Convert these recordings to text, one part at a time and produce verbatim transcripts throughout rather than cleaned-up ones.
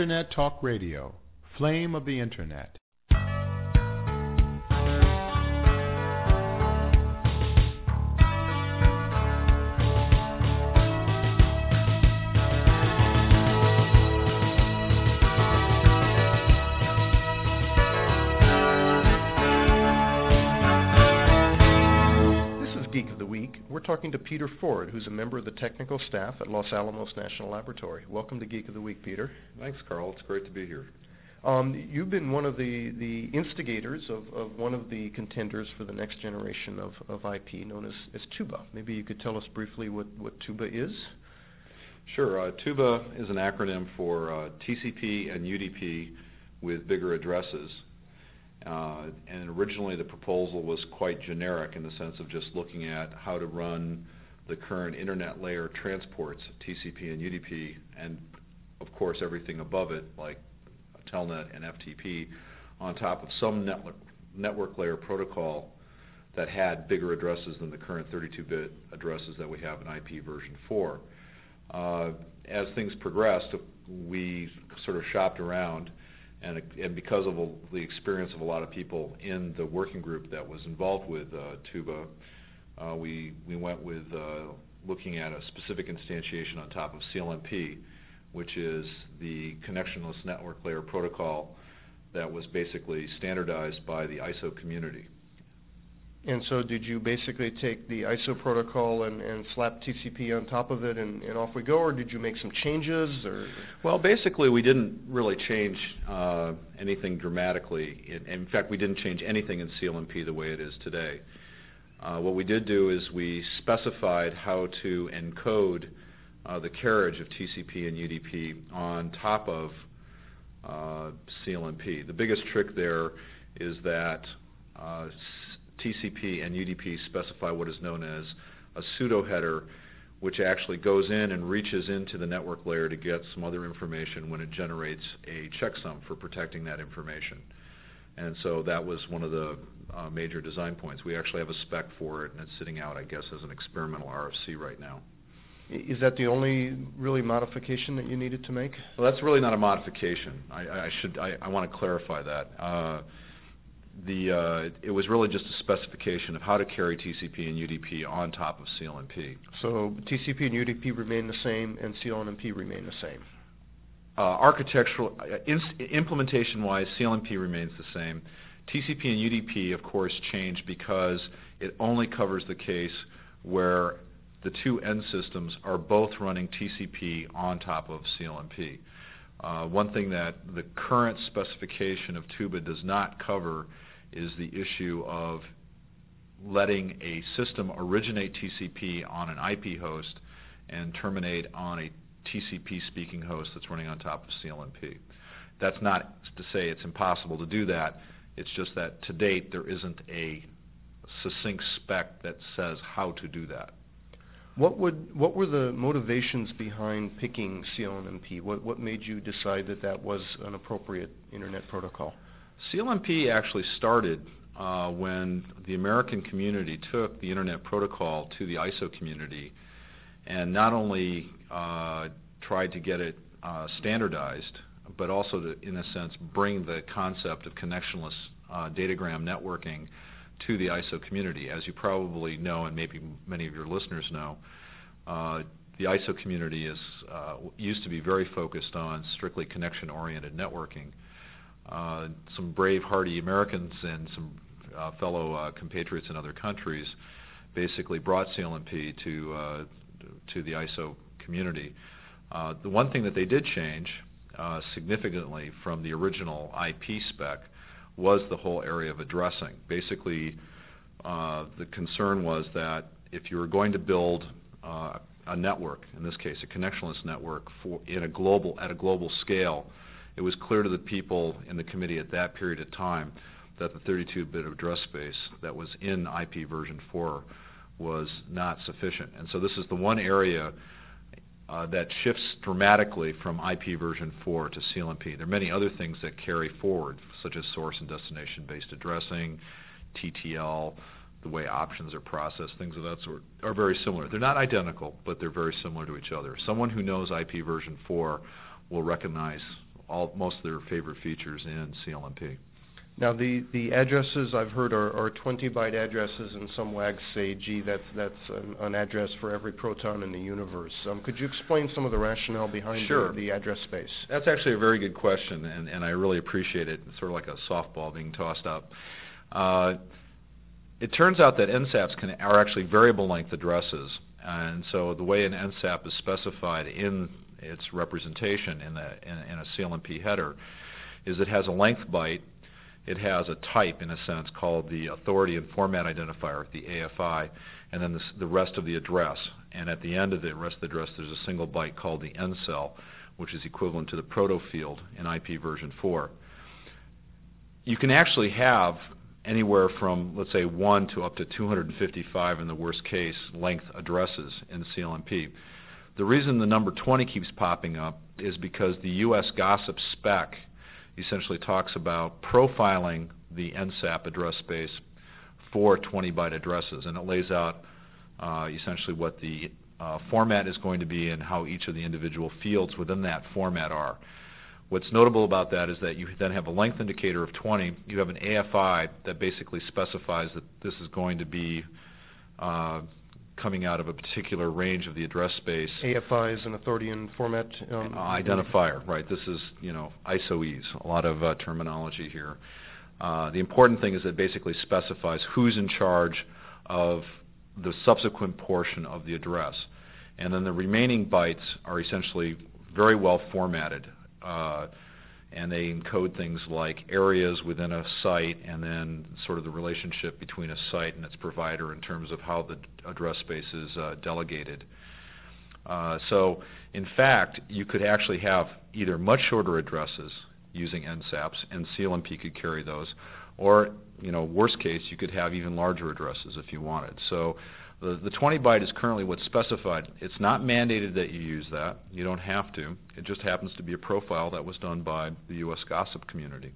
Internet Talk Radio, Flame of the Internet. Geek of the Week. We're talking to Peter Ford, who's a member of the technical staff at Los Alamos National Laboratory. Welcome to Geek of the Week, Peter. Thanks, Carl. It's great to be here. Um, you've been one of the, the instigators of, of one of the contenders for the next generation of, of I P, known as, as TUBA. Maybe you could tell us briefly what, what TUBA is? Sure. Uh, TUBA is an acronym for uh, T C P and U D P with bigger addresses. Uh, and originally the proposal was quite generic in the sense of just looking at how to run the current internet layer transports, T C P and U D P, and of course everything above it like Telnet and F T P on top of some network, network layer protocol that had bigger addresses than the current thirty-two bit addresses that we have in I P version four. Uh, as things progressed, we sort of shopped around. And, and because of a, the experience of a lot of people in the working group that was involved with uh, TUBA, uh, we, we went with uh, looking at a specific instantiation on top of C L M P, which is the connectionless network layer protocol that was basically standardized by the I S O community. And so did you basically take the I S O protocol and, and slap T C P on top of it and, and off we go, or did you make some changes? Or? Well, basically we didn't really change uh, anything dramatically. In, in fact, we didn't change anything in C L M P the way it is today. Uh, what we did do is we specified how to encode uh, the carriage of T C P and U D P on top of uh, C L M P. The biggest trick there is that uh, T C P and U D P specify what is known as a pseudo header, which actually goes in and reaches into the network layer to get some other information when it generates a checksum for protecting that information. And so that was one of the uh, major design points. We actually have a spec for it, and it's sitting out, I guess, as an experimental R F C right now. Is that the only really modification that you needed to make? Well, that's really not a modification. I, I should I, I want to clarify that. Uh, The, uh, it was really just a specification of how to carry T C P and U D P on top of C L M P. So T C P and U D P remain the same, and C L M P remain the same. Uh, architectural, uh, implementation-wise, C L M P remains the same. T C P and U D P, of course, changed because it only covers the case where the two end systems are both running T C P on top of C L M P. Uh, one thing that the current specification of TUBA does not cover is the issue of letting a system originate T C P on an I P host and terminate on a T C P speaking host that's running on top of C L M P. That's not to say it's impossible to do that. It's just that to date there isn't a succinct spec that says how to do that. What would what were the motivations behind picking C L M P? What what made you decide that that was an appropriate internet protocol? C L M P actually started uh, when the American community took the internet protocol to the I S O community, and not only uh, tried to get it uh, standardized, but also to, in a sense, bring the concept of connectionless uh, datagram networking to the I S O community. As you probably know, and maybe many of your listeners know, uh, the I S O community is uh, used to be very focused on strictly connection-oriented networking. Uh, some brave, hardy Americans and some uh, fellow uh, compatriots in other countries basically brought C L M P to uh, to the I S O community. Uh, the one thing that they did change uh, significantly from the original I P spec was the whole area of addressing. Basically, uh, the concern was that if you were going to build uh, a network, in this case a connectionless network, for in a global at a global scale, it was clear to the people in the committee at that period of time that the thirty-two bit address space that was in I P version four was not sufficient. And so this is the one area Uh, that shifts dramatically from I P version four to C L M P. There are many other things that carry forward, such as source and destination-based addressing, T T L, the way options are processed, things of that sort, are very similar. They're not identical, but they're very similar to each other. Someone who knows I P version four will recognize all most of their favorite features in C L M P. Now, the, the addresses I've heard are, are twenty byte addresses, and some wags say, gee, that's, that's an, an address for every proton in the universe. Um, could you explain some of the rationale behind Sure. the, the address space? That's actually a very good question, and, and I really appreciate it. It's sort of like a softball being tossed up. Uh, it turns out that N SAPs can, are actually variable length addresses, and so the way an N SAP is specified in its representation in, the, in, in a C L M P header is it has a length byte. It has a type, in a sense, called the Authority and Format Identifier, the A F I, and then the, the rest of the address. And at the end of the rest of the address, there's a single byte called the N cell, which is equivalent to the proto field in I P version four. You can actually have anywhere from, let's say, one to up to two hundred fifty-five, in the worst case, length addresses in C L M P. The reason the number twenty keeps popping up is because the U S GOSSIP spec essentially talks about profiling the N SAP address space for twenty byte addresses, and it lays out uh, essentially what the uh, format is going to be and how each of the individual fields within that format are. What's notable about that is that you then have a length indicator of twenty. You have an A F I that basically specifies that this is going to be uh, coming out of a particular range of the address space. A F I is an authority and format um, uh, identifier, right? This is, you know, I S O Es, a lot of uh, terminology here. Uh, the important thing is it basically specifies who's in charge of the subsequent portion of the address. And then the remaining bytes are essentially very well formatted. Uh, and they encode things like areas within a site and then sort of the relationship between a site and its provider in terms of how the address space is uh, delegated. Uh, so, in fact, you could actually have either much shorter addresses using N SAPs, and C L M P could carry those, or, you know, worst case, you could have even larger addresses if you wanted. So the, the twenty byte is currently what's specified. It's not mandated that you use that. You don't have to. It just happens to be a profile that was done by the U S GOSSIP community.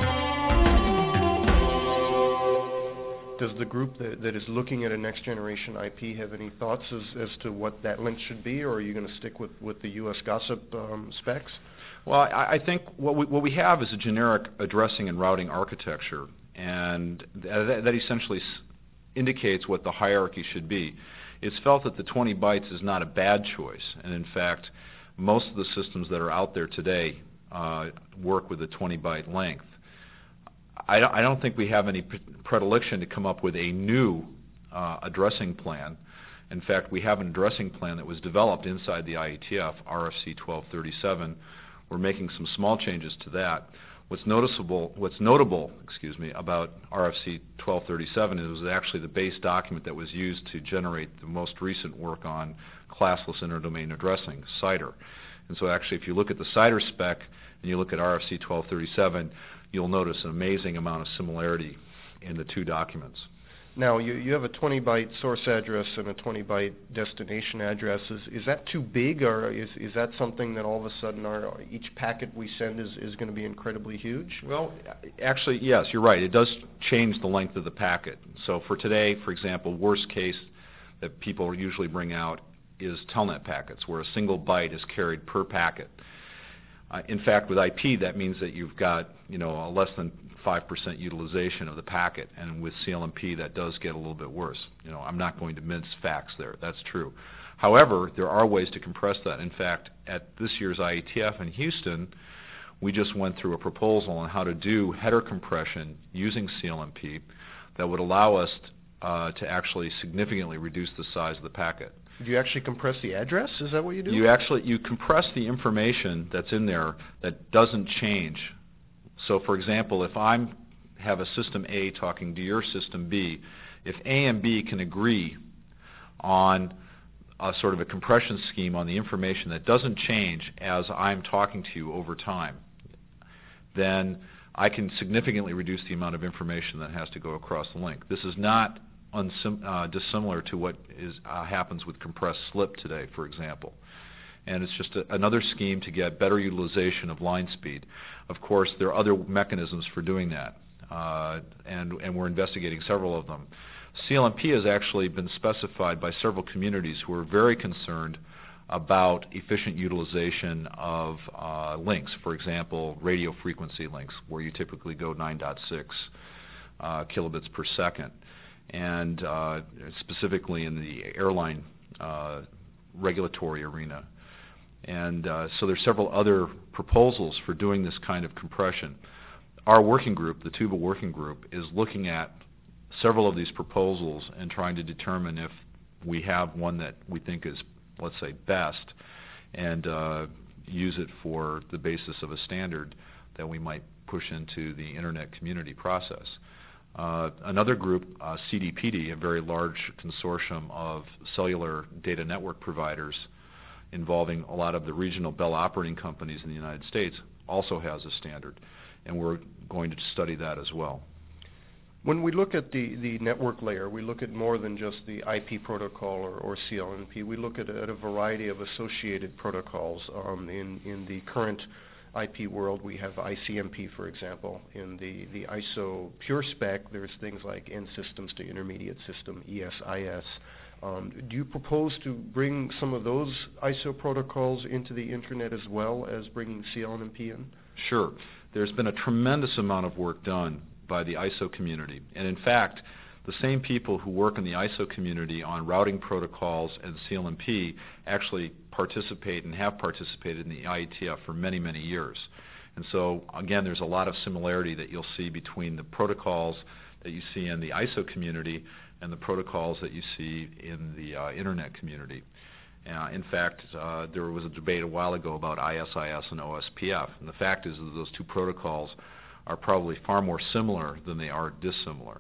Does the group that, that is looking at a next generation I P have any thoughts as, as to what that length should be, or are you going to stick with, with the U S GOSSIP um, specs? Well, I, I think what we, what we have is a generic addressing and routing architecture, and that, that essentially s- indicates what the hierarchy should be. It's felt that the twenty bytes is not a bad choice, and in fact, most of the systems that are out there today uh, work with a twenty byte length. I don't, I don't think we have any pre- predilection to come up with a new uh, addressing plan. In fact, we have an addressing plan that was developed inside the I E T F, R F C twelve thirty-seven. We're making some small changes to that. What's noticeable, what's notable, excuse me, about R F C twelve thirty-seven is it was actually the base document that was used to generate the most recent work on classless interdomain addressing, CIDR. And so actually, if you look at the CIDR spec and you look at R F C twelve thirty-seven, you'll notice an amazing amount of similarity in the two documents. Now, you, you have a twenty byte source address and a twenty byte destination address. Is, is that too big, or is, is that something that all of a sudden our, each packet we send is, is going to be incredibly huge? Well, actually, yes, you're right. It does change the length of the packet. So for today, for example, worst case that people usually bring out is telnet packets, where a single byte is carried per packet. Uh, in fact, with I P, that means that you've got, you know, a less than five percent utilization of the packet, and with C L M P that does get a little bit worse. You know, I'm not going to mince facts there. That's true. However, there are ways to compress that. In fact, at this year's I E T F in Houston, we just went through a proposal on how to do header compression using C L M P that would allow us uh, to actually significantly reduce the size of the packet. Do you actually compress the address? Is that what you do? You actually you compress the information that's in there that doesn't change. So, for example, if I have a system A talking to your system B, if A and B can agree on a sort of a compression scheme on the information that doesn't change as I'm talking to you over time, then I can significantly reduce the amount of information that has to go across the link. This is not unsim- uh, dissimilar to what is uh, happens with compressed slip today, for example. And it's just a, another scheme to get better utilization of line speed. Of course, there are other mechanisms for doing that, uh, and, and we're investigating several of them. C L M P has actually been specified by several communities who are very concerned about efficient utilization of uh, links. For example, radio frequency links, where you typically go nine point six uh, kilobits per second, and uh, specifically in the airline uh, regulatory arena. And uh, so there's several other proposals for doing this kind of compression. Our working group, the TUBA working group, is looking at several of these proposals and trying to determine if we have one that we think is, let's say, best, and uh, use it for the basis of a standard that we might push into the internet community process. Uh, another group, uh, C D P D, a very large consortium of cellular data network providers involving a lot of the regional Bell operating companies in the United States, also has a standard, and we're going to study that as well. When we look at the, the network layer, we look at more than just the I P protocol or, or C L N P. We look at, at a variety of associated protocols. Um, in, in the current I P world, we have I C M P, for example. In the, the I S O pure spec, there's things like end systems to intermediate system, E S I S. Um, do you propose to bring some of those I S O protocols into the internet as well as bringing C L N P in? Sure. There's been a tremendous amount of work done by the I S O community. And in fact, the same people who work in the I S O community on routing protocols and C L N P actually participate and have participated in the I E T F for many, many years. And so, again, there's a lot of similarity that you'll see between the protocols that you see in the I S O community and the protocols that you see in the uh, internet community. Uh, in fact, uh, there was a debate a while ago about I S I S and O S P F, and the fact is that those two protocols are probably far more similar than they are dissimilar.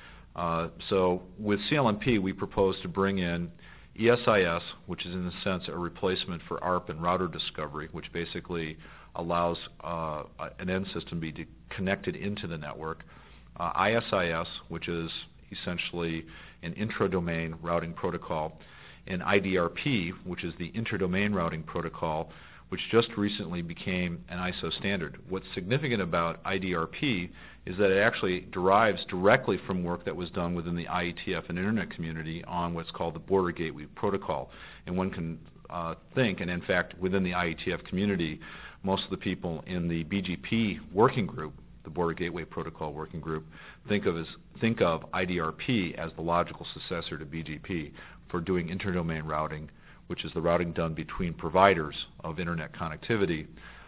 Uh, so with C L N P, we propose to bring in E S I S, which is in a sense a replacement for A R P and router discovery, which basically allows uh, an end system to be connected into the network. Uh, I S I S, which is essentially an intra-domain routing protocol, and I D R P, which is the interdomain routing protocol, which just recently became an I S O standard. What's significant about I D R P is that it actually derives directly from work that was done within the I E T F and internet community on what's called the Border Gateway Protocol. And one can uh, think, and in fact within the I E T F community, most of the people in the B G P working group, the Border Gateway Protocol working group, think of as think of I D R P as the logical successor to B G P for doing interdomain routing, which is the routing done between providers of internet connectivity,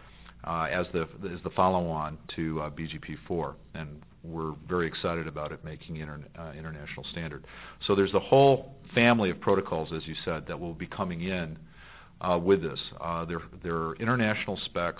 uh, as the as the follow-on to uh, B G P four, and we're very excited about it making inter, uh, international standard. So there's a whole family of protocols, as you said, that will be coming in uh, with this. Uh, they're, they're international specs.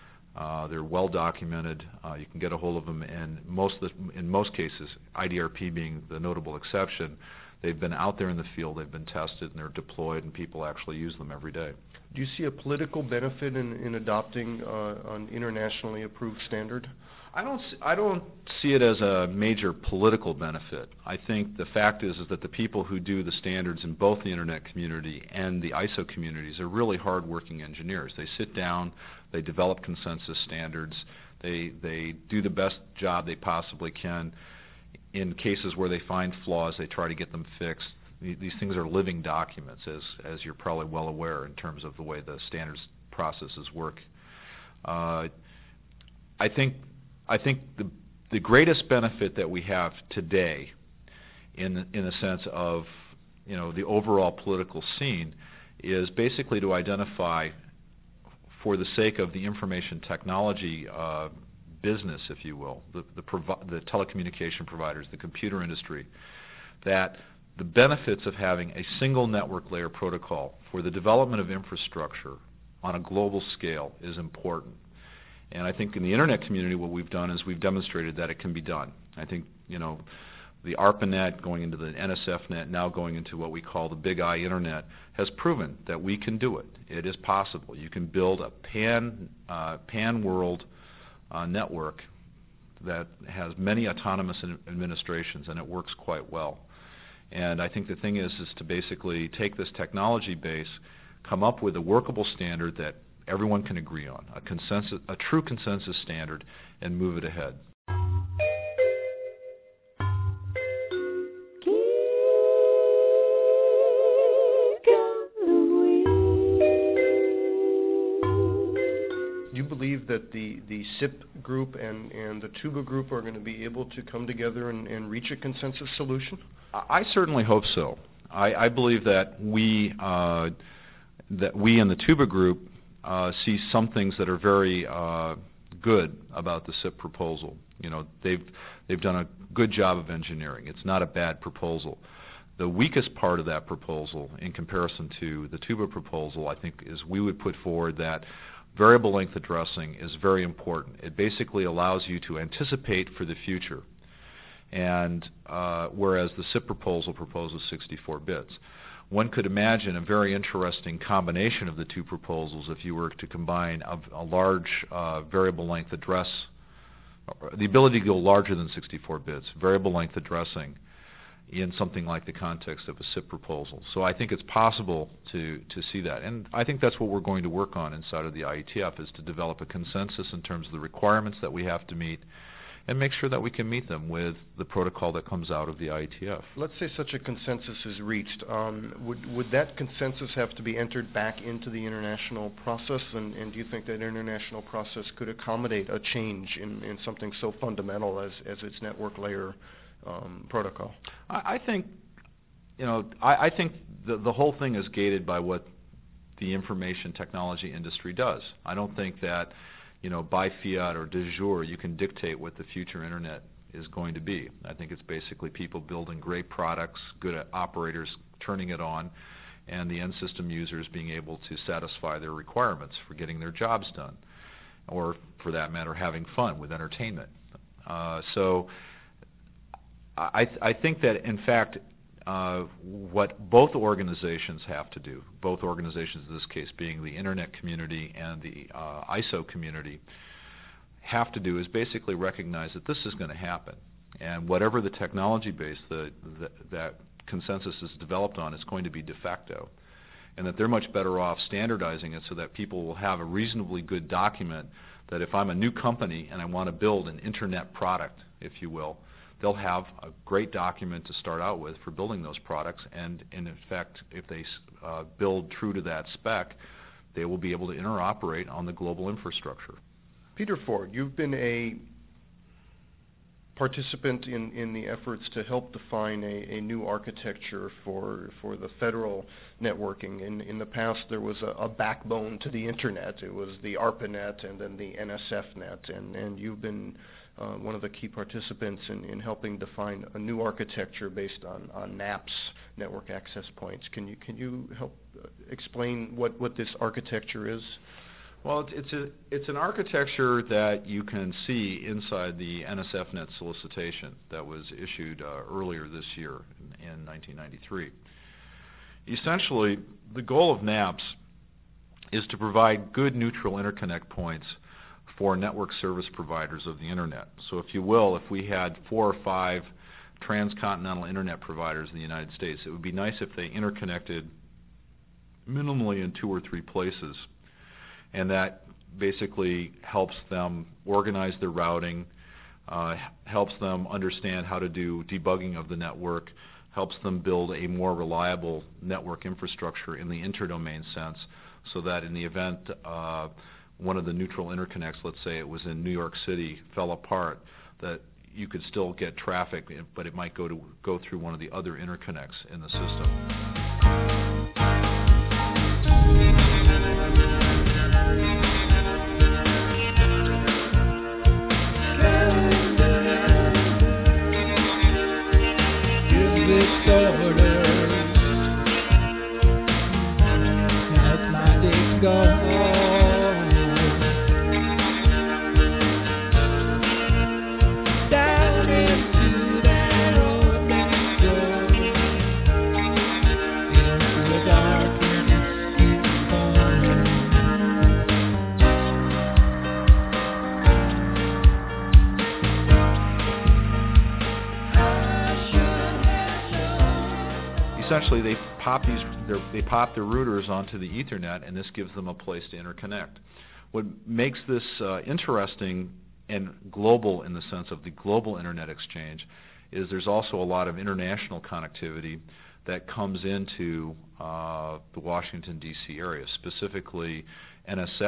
Uh, they're well documented. Uh, you can get a hold of them, and most of the, in most cases, I D R P being the notable exception, they've been out there in the field, they've been tested, and they're deployed, and people actually use them every day. Do you see a political benefit in, in adopting uh, an internationally approved standard? I don't, see, I don't see it as a major political benefit. I think the fact is, is that the people who do the standards in both the internet community and the I S O communities are really hard-working engineers. They sit down, they develop consensus standards, they, they do the best job they possibly can. In cases where they find flaws, they try to get them fixed. These things are living documents, as, as you're probably well aware, in terms of the way the standards processes work. Uh, I think, I think the, the greatest benefit that we have today in the, in the sense of, you know, the overall political scene is basically to identify, for the sake of the information technology uh, business, if you will, the, the, provi- the telecommunication providers, the computer industry, that the benefits of having a single network layer protocol for the development of infrastructure on a global scale is important. And I think in the internet community what we've done is we've demonstrated that it can be done. I think, you know, the ARPANET going into the N S F net, now going into what we call the Big I Internet, has proven that we can do it. It is possible. You can build a pan, uh, pan-world uh, network that has many autonomous administrations, and it works quite well. And I think the thing is, is to basically take this technology base, come up with a workable standard that everyone can agree on, a consensus, a true consensus standard, and move it ahead. Geek of the Week. the S I P group and, and the TUBA group are going to be able to come together and, and reach a consensus solution? I certainly hope so. I, I believe that we uh, that we in the TUBA group uh, see some things that are very uh, good about the S I P proposal. You know, they've they've done a good job of engineering. It's not a bad proposal. The weakest part of that proposal, in comparison to the TUBA proposal, I think, is we would put forward that variable length addressing is very important. It basically allows you to anticipate for the future, and uh, whereas the S I P proposal proposes sixty-four bits. One could imagine a very interesting combination of the two proposals if you were to combine a, a large uh, variable length address, the ability to go larger than sixty-four bits, variable length addressing, in something like the context of a S I P proposal. So I think it's possible to, to see that. And I think that's what we're going to work on inside of the I E T F, is to develop a consensus in terms of the requirements that we have to meet and make sure that we can meet them with the protocol that comes out of the I E T F. Let's say such a consensus is reached. Um, would, would that consensus have to be entered back into the international process? And, and do you think that international process could accommodate a change in, in something so fundamental as, as its network layer Um, protocol? I, I think, you know, I, I think the, the whole thing is gated by what the information technology industry does. I don't think that, you know, by fiat or de jure you can dictate what the future internet is going to be. I think it's basically people building great products, good at operators turning it on, and the end system users being able to satisfy their requirements for getting their jobs done, or for that matter, having fun with entertainment. Uh, so I, th I think that, in fact, uh, what both organizations have to do, both organizations in this case being the Internet community and the uh, I S O community, have to do is basically recognize that this is going to happen. And whatever the technology base that, that, that consensus is developed on is going to be de facto. And that they're much better off standardizing it so that people will have a reasonably good document that if I'm a new company and I want to build an Internet product, if you will, they'll have a great document to start out with for building those products, and, and in fact, if they uh, build true to that spec, they will be able to interoperate on the global infrastructure. Peter Ford, you've been a participant in, in the efforts to help define a, a new architecture for, for the federal networking. In, in the past, there was a, a backbone to the Internet. It was the ARPANET and then the N S F net, and, and you've been Uh, one of the key participants in, in helping define a new architecture based on, on NAPS, network access points. Can you can you help uh, explain what, what this architecture is? Well, it's, it's a it's an architecture that you can see inside the N S F net solicitation that was issued uh, earlier this year in, in nineteen ninety-three. Essentially, the goal of NAPS is to provide good neutral interconnect points for network service providers of the Internet. So if you will, if we had four or five transcontinental Internet providers in the United States, it would be nice if they interconnected minimally in two or three places, and that basically helps them organize their routing, uh, helps them understand how to do debugging of the network, helps them build a more reliable network infrastructure in the interdomain sense, so that in the event uh, one of the neutral interconnects, let's say it was in New York City, fell apart, that you could still get traffic, but it might go to go through one of the other interconnects in the system. Essentially, they pop these, they pop the routers onto the Ethernet, and this gives them a place to interconnect. What makes this uh, interesting and global in the sense of the global Internet exchange is there's also a lot of international connectivity that comes into uh, the Washington, D C area. Specifically, N S F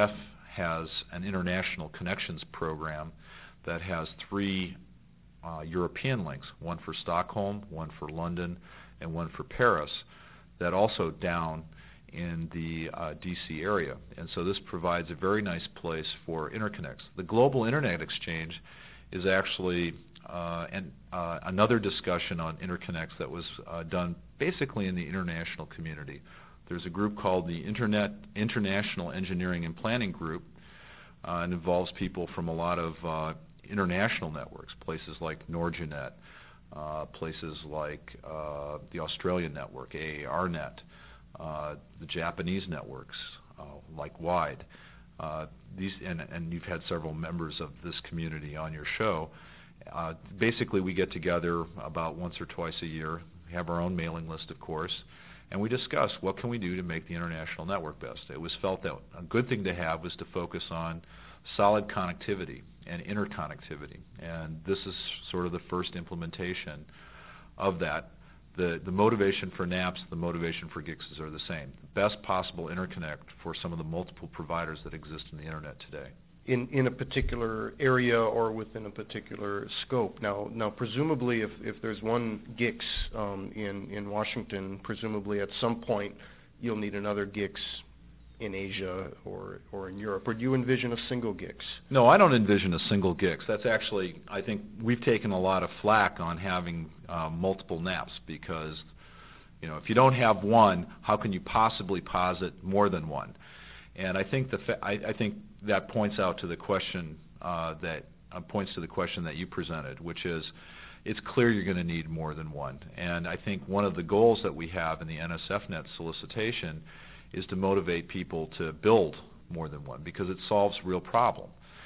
has an international connections program that has three uh, European links, one for Stockholm, one for London, and one for Paris, that also down in the uh, D C area. And so this provides a very nice place for interconnects. The Global Internet Exchange is actually uh, an, uh, another discussion on interconnects that was uh, done basically in the international community. There's a group called the Internet International Engineering and Planning Group, uh, and involves people from a lot of uh, international networks, places like NordGenet, uh, places like uh, the Australian network, A A R net, uh, the Japanese networks uh, like WIDE. Uh, these, and, and you've had several members of this community on your show. Uh, basically, we get together about once or twice a year, we have our own mailing list, of course, and we discuss what can we do to make the international network best. It was felt that a good thing to have was to focus on solid connectivity and interconnectivity, and this is sort of the first implementation of that. The, the motivation for NAPS, the motivation for G I Cs are the same. Best possible interconnect for some of the multiple providers that exist in the Internet today. In, in a particular area or within a particular scope. Now, now presumably if, if there's one G I C S um, in, in Washington, presumably at some point you'll need another G I C S in Asia or, or in Europe, or do you envision a single G I C S? No, I don't envision a single G I C S. That's actually, I think we've taken a lot of flack on having uh, multiple NAPs because, you know, if you don't have one, how can you possibly posit more than one? And I think the fa- I, I think that points out to the question uh, that uh, points to the question that you presented, which is, it's clear you're going to need more than one. And I think one of the goals that we have in the N S F net solicitation is to motivate people to build more than one because it solves real problem,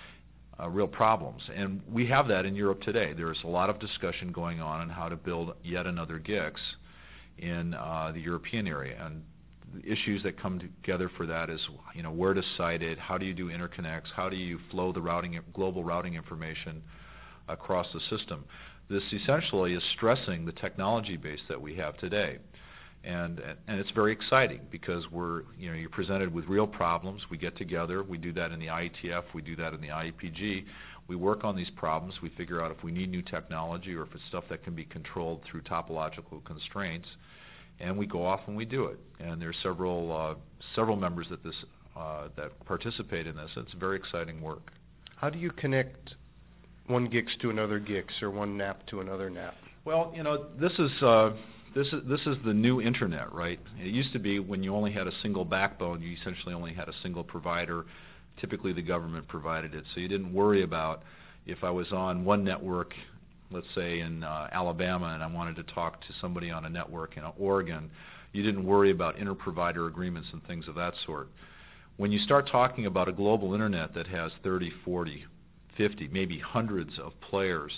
uh, real problems. And we have that in Europe today. There's a lot of discussion going on on how to build yet another G I C S in uh, the European area. And the issues that come together for that is, you know, where to site it, how do you do interconnects, how do you flow the routing, global routing information across the system. This essentially is stressing the technology base that we have today. And, and it's very exciting because we're, you know, you're presented with real problems. We get together. We do that in the I E T F. We do that in the I E P G. We work on these problems. We figure out if we need new technology or if it's stuff that can be controlled through topological constraints. And we go off and we do it. And there's several uh, several members that this uh, that participate in this. It's very exciting work. How do you connect one G I C S to another G I C S or one NAP to another NAP? Well, you know, this is uh, this is this is the new internet, right? It used to be when you only had a single backbone, you essentially only had a single provider. Typically, the government provided it, so you didn't worry about if I was on one network, let's say in uh, Alabama, and I wanted to talk to somebody on a network in Oregon. You didn't worry about inter-provider agreements and things of that sort. When you start talking about a global internet that has thirty, forty, fifty, maybe hundreds of players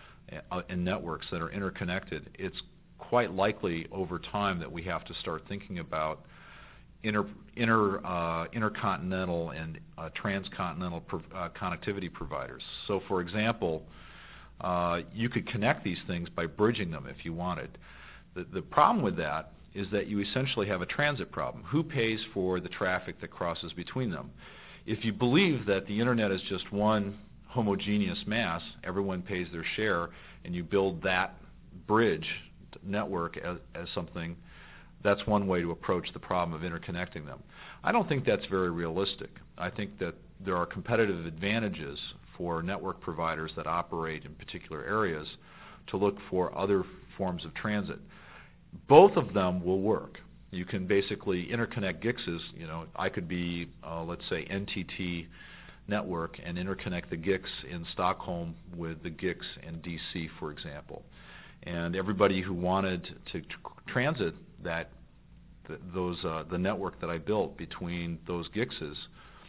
and networks that are interconnected, it's quite likely over time that we have to start thinking about inter, inter, uh, intercontinental and uh, transcontinental pro, uh, connectivity providers. So, for example, uh, you could connect these things by bridging them if you wanted. The, the problem with that is that you essentially have a transit problem. Who pays for the traffic that crosses between them? If you believe that the internet is just one homogeneous mass, everyone pays their share, and you build that bridge network as, as something, that's one way to approach the problem of interconnecting them. I don't think that's very realistic. I think that there are competitive advantages for network providers that operate in particular areas to look for other forms of transit. Both of them will work. You can basically interconnect G I C Cs. You know, I could be, uh, let's say, N T T network and interconnect the G I C S in Stockholm with the G I C S in D C, for example. And everybody who wanted to tr- transit that, th- those, uh, the network that I built between those G I C Cs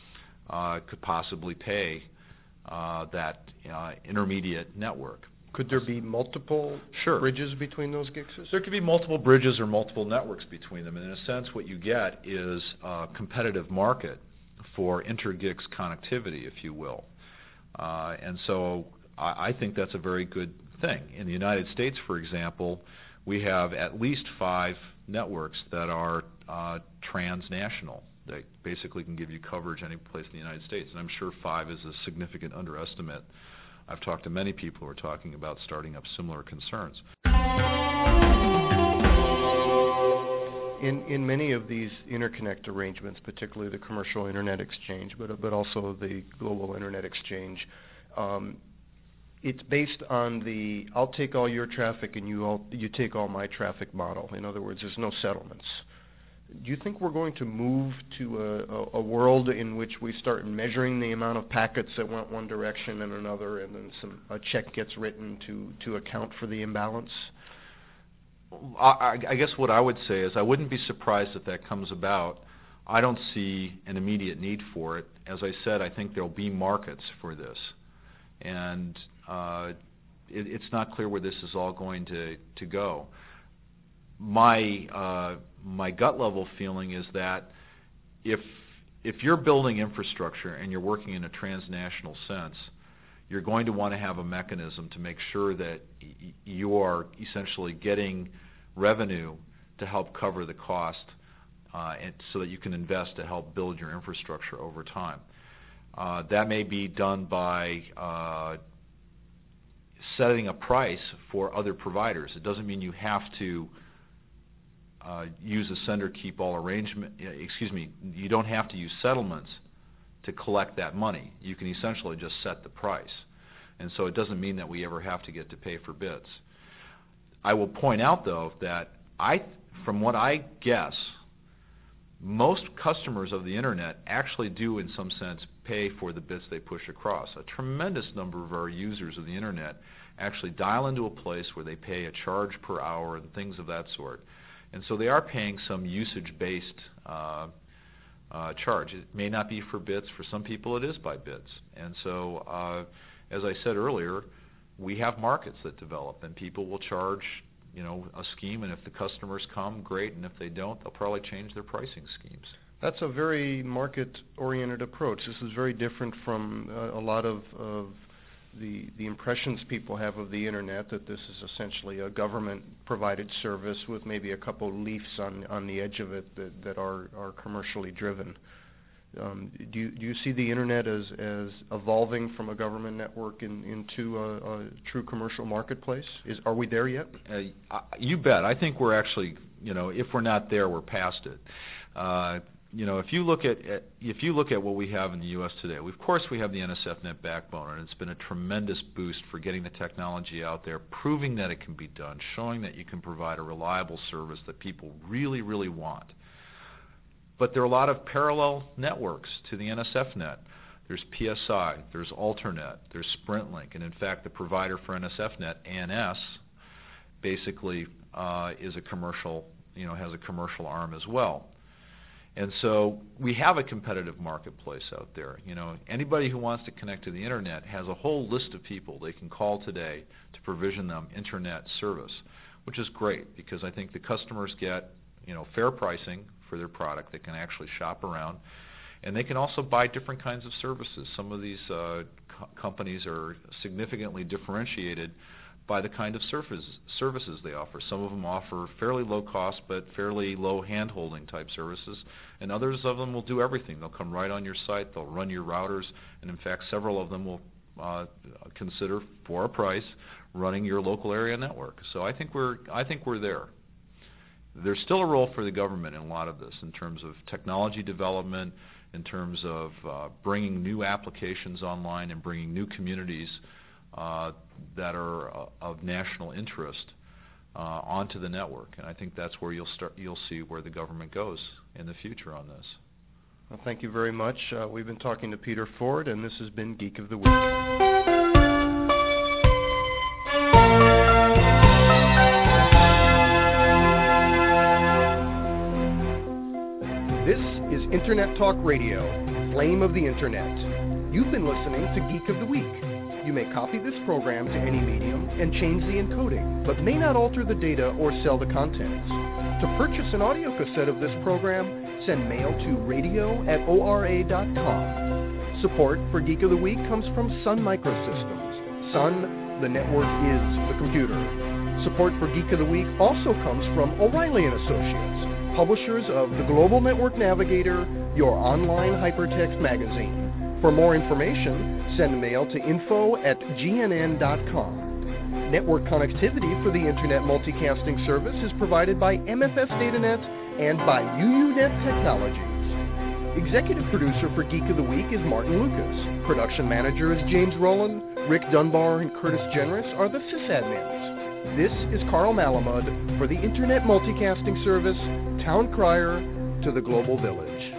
uh, could possibly pay uh, that uh, intermediate network. Could there be multiple sure. bridges between those G I C Cs? There could be multiple bridges or multiple networks between them. And in a sense, what you get is a competitive market for inter-G I C S connectivity, if you will. Uh, and so I, I think that's a very good thing. In the United States, for example, we have at least five networks that are uh, transnational. that basically can give you coverage any place in the United States. And I'm sure five is a significant underestimate. I've talked to many people who are talking about starting up similar concerns. In in many of these interconnect arrangements, particularly the commercial internet exchange, but but also the global internet exchange, um, it's based on the I'll take all your traffic and you all you take all my traffic model. In other words, there's no settlements. Do you think we're going to move to a, a, a world in which we start measuring the amount of packets that went one direction and another, and then some a check gets written to, to account for the imbalance? I, I guess what I would say is I wouldn't be surprised if that comes about. I don't see an immediate need for it. As I said, I think there'll be markets for this. And uh, it, it's not clear where this is all going to, to go. My uh, my gut level feeling is that if if you're building infrastructure and you're working in a transnational sense, you're going to want to have a mechanism to make sure that y- you are essentially getting revenue to help cover the cost, uh, and so that you can invest to help build your infrastructure over time. Uh, that may be done by uh, setting a price for other providers. It doesn't mean you have to Uh, use a sender keep all arrangement. Excuse me. You don't have to use settlements to collect that money. You can essentially just set the price, and so it doesn't mean that we ever have to get to pay for bits. I will point out, though, that I, from what I guess, most customers of the internet actually do, in some sense, pay for the bits they push across. A tremendous number of our users of the internet actually dial into a place where they pay a charge per hour and things of that sort. And so they are paying some usage-based uh, uh, charge. It may not be for bits. For some people it is by bits. And so, uh, as I said earlier, we have markets that develop, and people will charge, you know, a scheme, and if the customers come, great, and if they don't, they'll probably change their pricing schemes. That's a very market-oriented approach. This is very different from uh, a lot of, of the the impressions people have of the internet, that this is essentially a government-provided service with maybe a couple leafs on, on the edge of it that, that are, are commercially driven. Um, do you do you see the internet as, as evolving from a government network in, into a, a true commercial marketplace? Is are we there yet? Uh, you bet. I think we're actually, you know, if we're not there, we're past it. Uh, You know, if you look at, at if you look at what we have in the U S today, we, of course we have the N S F net backbone, and it's been a tremendous boost for getting the technology out there, proving that it can be done, showing that you can provide a reliable service that people really, really want. But there are a lot of parallel networks to the N S F net. There's P S I, there's Alternet, there's SprintLink, and in fact the provider for N S F net, A N S, basically uh, is a commercial, you know, has a commercial arm as well. And so we have a competitive marketplace out there. You know, anybody who wants to connect to the internet has a whole list of people they can call today to provision them internet service, which is great because I think the customers get, you know, fair pricing for their product. They can actually shop around, and they can also buy different kinds of services. Some of these uh, co- companies are significantly differentiated by the kind of surface, services they offer. Some of them offer fairly low cost but fairly low hand-holding type services, and others of them will do everything. They'll come right on your site, they'll run your routers, and in fact several of them will uh, consider, for a price, running your local area network. So I think we're I think we're there. There's still a role for the government in a lot of this in terms of technology development, in terms of uh, bringing new applications online and bringing new communities Uh, that are uh, of national interest uh, onto the network, and I think that's where you'll start. You'll see where the government goes in the future on this. Well, thank you very much. Uh, we've been talking to Peter Ford, and this has been Geek of the Week. This is Internet Talk Radio, Flame of the Internet. You've been listening to Geek of the Week. You may copy this program to any medium and change the encoding, but may not alter the data or sell the contents. To purchase an audio cassette of this program, send mail to radio at O R A dot com. Support for Geek of the Week comes from Sun Microsystems. Sun, the network is the computer. Support for Geek of the Week also comes from O'Reilly and Associates, publishers of the Global Network Navigator, your online hypertext magazine. For more information, send a mail to info at g n n dot com. Network connectivity for the Internet Multicasting Service is provided by M F S DataNet and by U U Net Technologies. Executive producer for Geek of the Week is Martin Lucas. Production manager is James Rowland. Rick Dunbar and Curtis Generous are the sysadmins. This is Carl Malamud for the Internet Multicasting Service, Town Crier to the Global Village.